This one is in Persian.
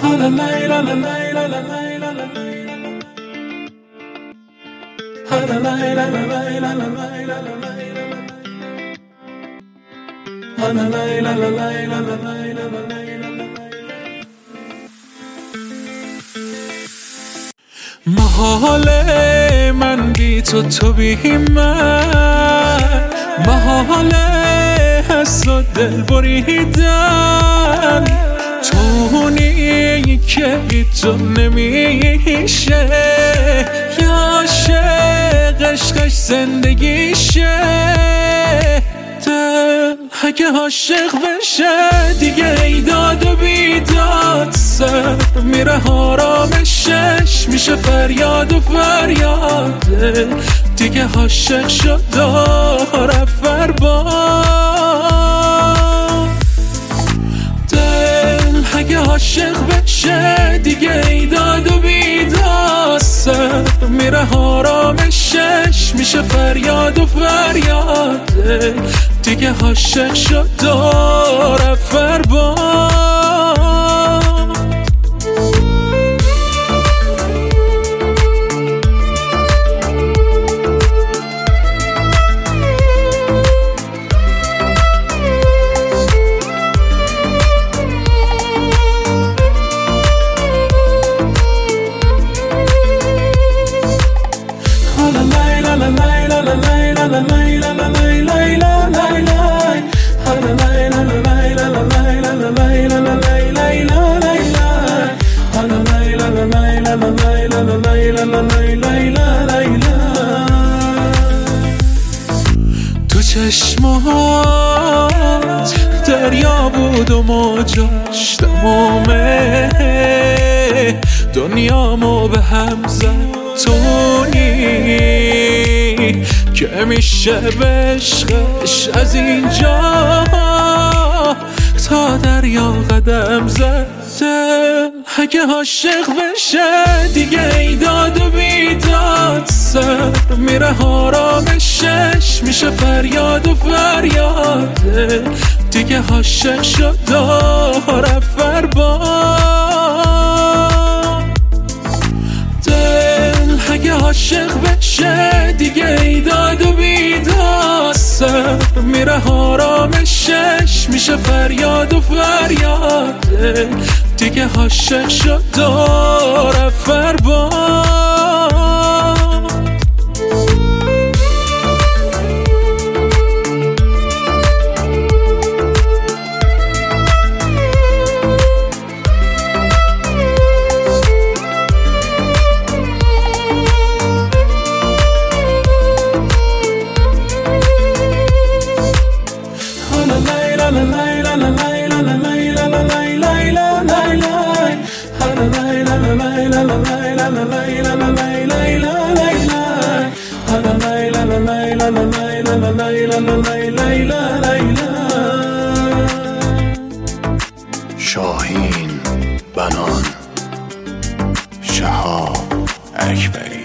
محاله من بی تو بی من، محاله حس و دل بریدن، تونی که بی تو نمیشه، یا عاشق عشقش زندگیشه. دل اگه عاشق بشه دیگه ایداد و بیداد، سر میره آرامشش میشه فریاد و فریاد. دل دیگه عاشق شد داره فرباد. دل اگه عاشق بشه دیگه ایداد و بیداد، سر میره آرامشش میشه فریاد و فریاد. دل دیگه عاشق شد داره فرباد. تو چشمات دریا بود و موجاش تمامه، دنیامو به هم زد تونی که میشه به عشقش از اینجا تا دریا قدم زد. دل اگه عاشق بشه دیگه ایداد و بیداد، سر میره آرامشش میشه فریاد و فریاد. دل دیگه عاشق شد داره فرباد. دل اگه عاشق بشه دیگه ایداد و بیداد، سر میره آرامشش میشه فریاد و فریاد. دل دیگه عاشق شد داره فرباد. شاهین بنان، شهاب اکبری.